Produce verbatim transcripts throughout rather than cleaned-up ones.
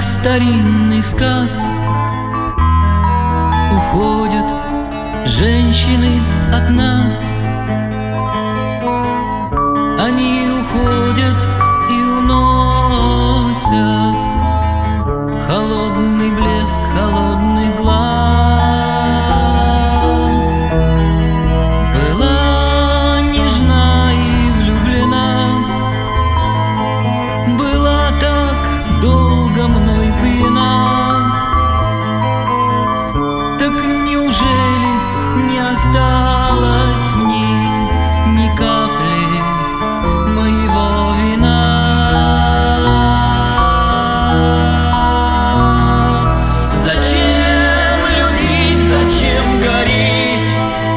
как старинный сказ, уходят женщины от нас. Они уходят и уносят холодный блеск, холодный глаз. Была нежна и влюблена, была так долго мной пьяна. Так неужели не осталось в ней ни капли моего вина? Зачем любить, зачем гореть?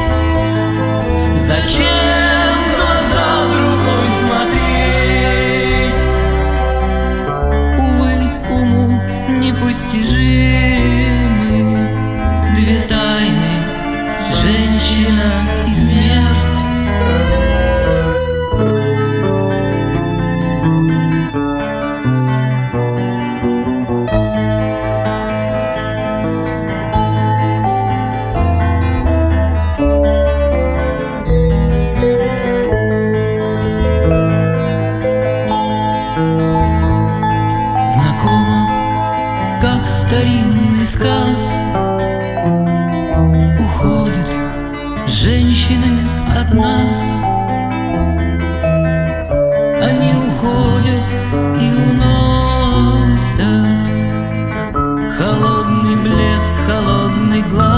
Зачем в глаза другой смотреть? Увы, уму непостижимы две тайны — женщина и смерть. Знакомо, как старинный сказ, уходят женщины от нас. Они уходят и уносят холодный блеск, холодный глаз.